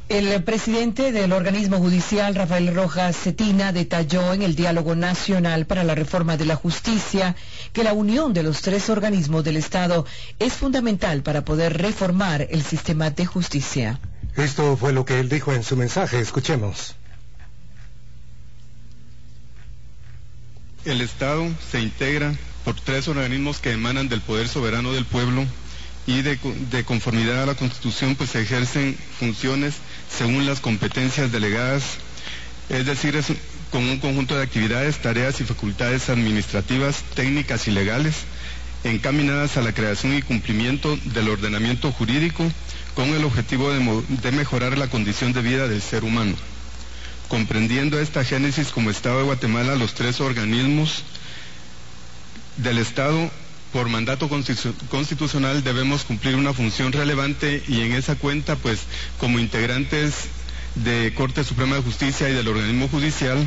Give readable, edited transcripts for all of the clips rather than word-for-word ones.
El presidente del organismo judicial, Rafael Rojas Cetina, detalló en el Diálogo Nacional para la Reforma de la Justicia que la unión de los tres organismos del Estado es fundamental para poder reformar el sistema de justicia. Esto fue lo que él dijo en su mensaje. Escuchemos. El Estado se integra por tres organismos que emanan del poder soberano del pueblo y de conformidad a la Constitución pues ejercen funciones según las competencias delegadas, es decir, con un conjunto de actividades, tareas y facultades administrativas, técnicas y legales encaminadas a la creación y cumplimiento del ordenamiento jurídico con el objetivo de mejorar la condición de vida del ser humano. Comprendiendo esta génesis como Estado de Guatemala, los tres organismos del Estado por mandato constitucional debemos cumplir una función relevante y en esa cuenta, pues, como integrantes de Corte Suprema de Justicia y del organismo judicial,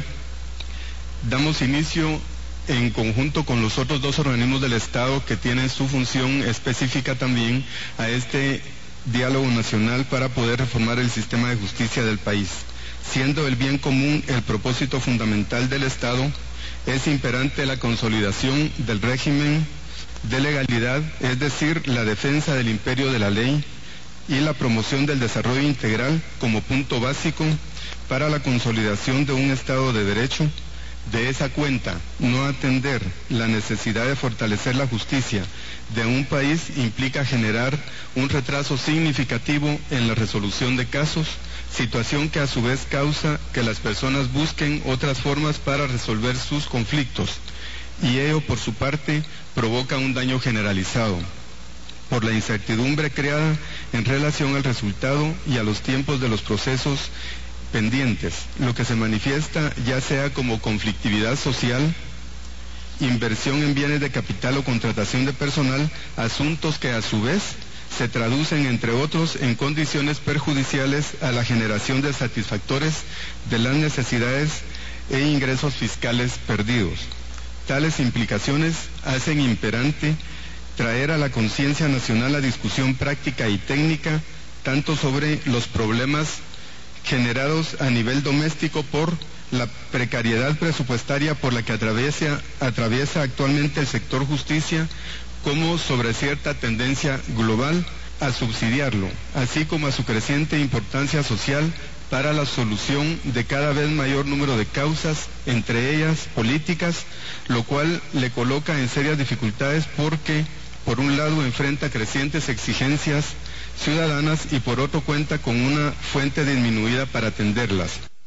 damos inicio en conjunto con los otros dos organismos del Estado que tienen su función específica también a este diálogo nacional para poder reformar el sistema de justicia del país. Siendo el bien común el propósito fundamental del Estado, es imperante la consolidación del régimen de legalidad, es decir, la defensa del imperio de la ley y la promoción del desarrollo integral como punto básico para la consolidación de un Estado de Derecho. De esa cuenta, no atender la necesidad de fortalecer la justicia de un país implica generar un retraso significativo en la resolución de casos, situación que a su vez causa que las personas busquen otras formas para resolver sus conflictos, y ello por su parte provoca un daño generalizado por la incertidumbre creada en relación al resultado y a los tiempos de los procesos pendientes, lo que se manifiesta ya sea como conflictividad social, inversión en bienes de capital o contratación de personal, asuntos que a su vez se traducen, entre otros, en condiciones perjudiciales a la generación de satisfactores de las necesidades e ingresos fiscales perdidos. Tales implicaciones hacen imperante traer a la conciencia nacional la discusión práctica y técnica, tanto sobre los problemas generados a nivel doméstico por la precariedad presupuestaria por la que atraviesa actualmente el sector justicia, como sobre cierta tendencia global a subsidiarlo, así como a su creciente importancia social para la solución de cada vez mayor número de causas, entre ellas políticas, lo cual le coloca en serias dificultades porque, por un lado, enfrenta crecientes exigencias ciudadanas y por otro cuenta con una fuente disminuida para atenderlas.